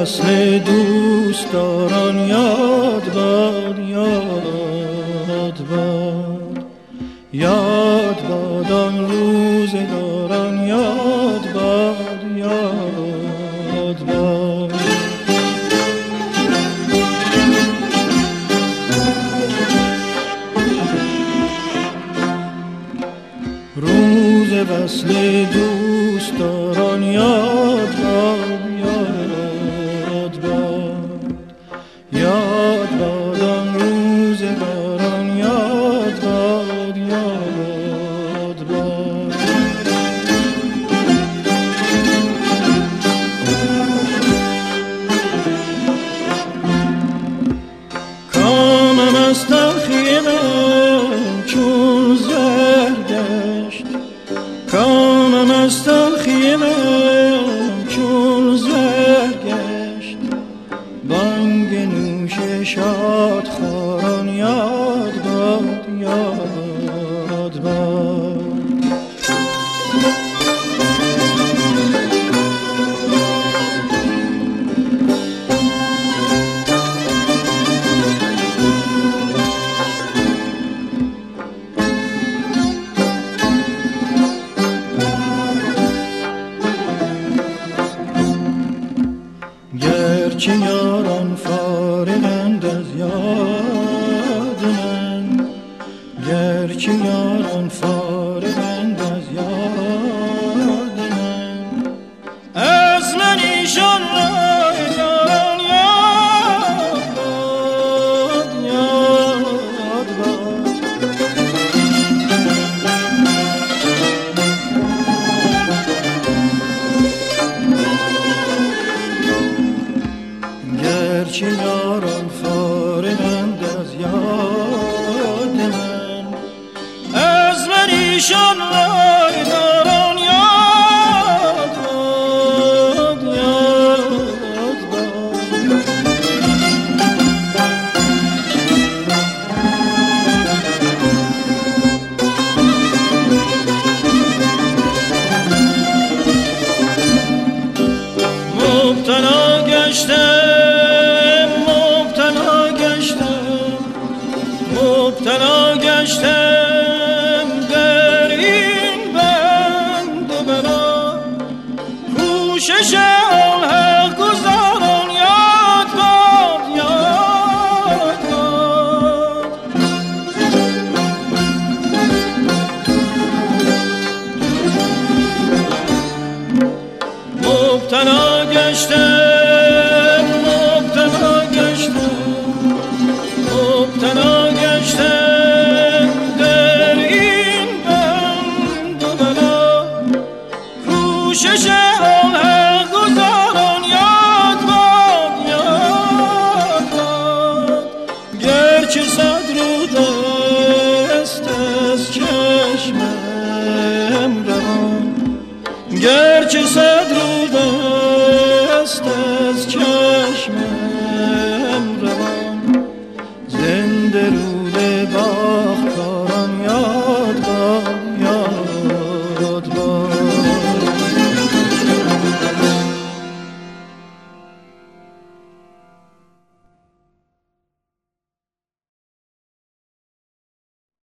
وصل دوستداران یاد باد، یاد باد، یاد باد آن روزگاران یاد باد، یاد باد. روز وصل دوستداران یاد باد، یاد باد، یاد باد آن روزگاران یاد باد، یاد باد. کامم از تلخیمم چون زهر گشت، کامم از تلخیمم چون زهر گشت. بانگ نوش شاد خوران یاد باد، یاد باد. گرچه یاران فارغند از یاد من، گرچه یاران فارغند از یاد من، از من ایشان را یاران یاد باد، یاد باد. گرچه یاران فارغند از یاد من، از من ایشان وای داران یاد باد، یاد باد. مبتلا گشتم، مبتلا گشتم در این بند و بلا. کوشش آن حق گزاران یاد باد، یاد باد. مبتلا گشتم، مبتلا گشتم، مبتلا گشتم در این بند و بلا. کوشش آن حق گزاران یاد باد، یاد باد. گرچه صد رو دست از چشمم روان، گرچه